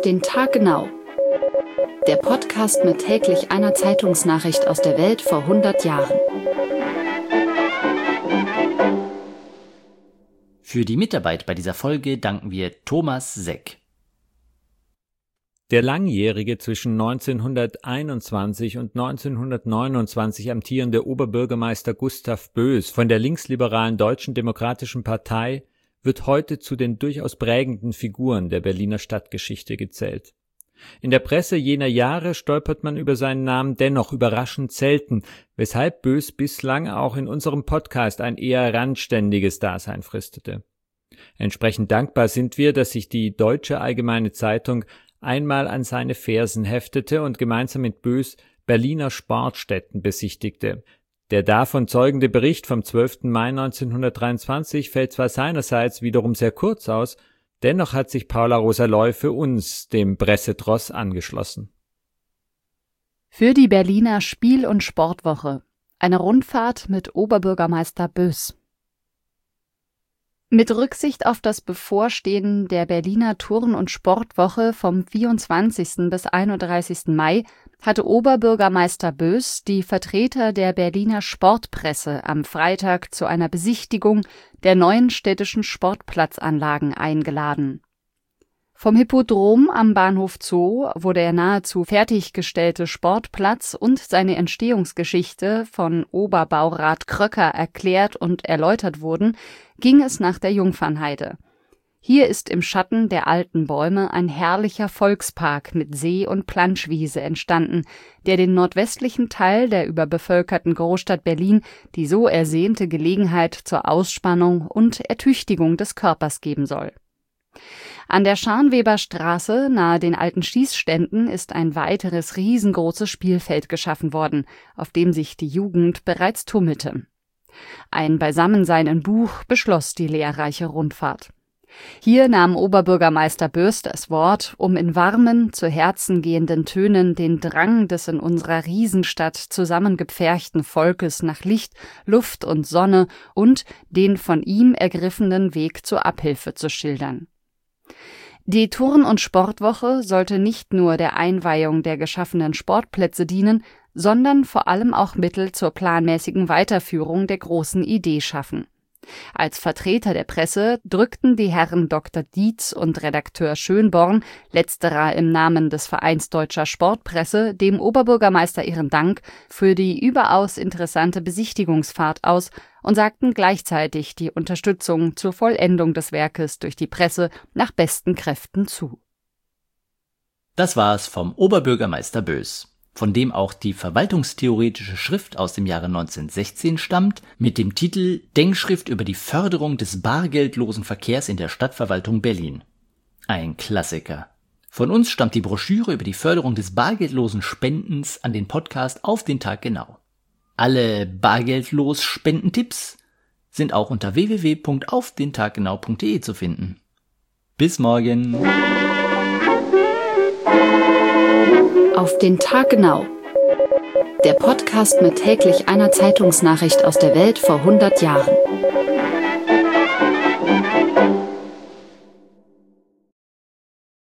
den Tag genau. Der Podcast mit täglich einer Zeitungsnachricht aus der Welt vor 100 Jahren. Für die Mitarbeit bei dieser Folge danken wir Thomas Seck. Der langjährige zwischen 1921 und 1929 amtierende Oberbürgermeister Gustav Boes von der linksliberalen Deutschen Demokratischen Partei wird heute zu den durchaus prägenden Figuren der Berliner Stadtgeschichte gezählt. In der Presse jener Jahre stolpert man über seinen Namen dennoch überraschend selten, weshalb Boes bislang auch in unserem Podcast ein eher randständiges Dasein fristete. Entsprechend dankbar sind wir, dass sich die Deutsche Allgemeine Zeitung einmal an seine Fersen heftete und gemeinsam mit Boes Berliner Sportstätten besichtigte. Der davon zeugende Bericht vom 12. Mai 1923 fällt zwar seinerseits wiederum sehr kurz aus, dennoch hat sich Paula Rosa Loy für uns dem Pressetross angeschlossen. Für die Berliner Spiel- und Sportwoche. Eine Rundfahrt mit Oberbürgermeister Boes. Mit Rücksicht auf das Bevorstehen der Berliner Turn- und Sportwoche vom 24. bis 31. Mai hatte Oberbürgermeister Boes die Vertreter der Berliner Sportpresse am Freitag zu einer Besichtigung der neuen städtischen Sportplatzanlagen eingeladen. Vom Hippodrom am Bahnhof Zoo, wo der nahezu fertiggestellte Sportplatz und seine Entstehungsgeschichte von Oberbaurat Kröcker erklärt und erläutert wurden, ging es nach der Jungfernheide. Hier ist im Schatten der alten Bäume ein herrlicher Volkspark mit See- und Planschwiese entstanden, der den nordwestlichen Teil der überbevölkerten Großstadt Berlin die so ersehnte Gelegenheit zur Ausspannung und Ertüchtigung des Körpers geben soll. An der Scharnweberstraße nahe den alten Schießständen ist ein weiteres riesengroßes Spielfeld geschaffen worden, auf dem sich die Jugend bereits tummelte. Ein Beisammensein in Buch beschloss die lehrreiche Rundfahrt. Hier nahm Oberbürgermeister Boes das Wort, um in warmen, zu Herzen gehenden Tönen den Drang des in unserer Riesenstadt zusammengepferchten Volkes nach Licht, Luft und Sonne und den von ihm ergriffenen Weg zur Abhilfe zu schildern. Die Turn- und Sportwoche sollte nicht nur der Einweihung der geschaffenen Sportplätze dienen, sondern vor allem auch Mittel zur planmäßigen Weiterführung der großen Idee schaffen. Als Vertreter der Presse drückten die Herren Dr. Dietz und Redakteur Schönborn, letzterer im Namen des Vereins Deutscher Sportpresse, dem Oberbürgermeister ihren Dank für die überaus interessante Besichtigungsfahrt aus und sagten gleichzeitig die Unterstützung zur Vollendung des Werkes durch die Presse nach besten Kräften zu. Das war's vom Oberbürgermeister Boes, von dem auch die verwaltungstheoretische Schrift aus dem Jahre 1916 stammt, mit dem Titel Denkschrift über die Förderung des bargeldlosen Verkehrs in der Stadtverwaltung Berlin. Ein Klassiker. Von uns stammt die Broschüre über die Förderung des bargeldlosen Spendens an den Podcast Auf den Tag genau. Alle bargeldlos Spendentipps sind auch unter www.aufdentaggenau.de zu finden. Bis morgen! Auf den Tag genau. Der Podcast mit täglich einer Zeitungsnachricht aus der Welt vor 100 Jahren.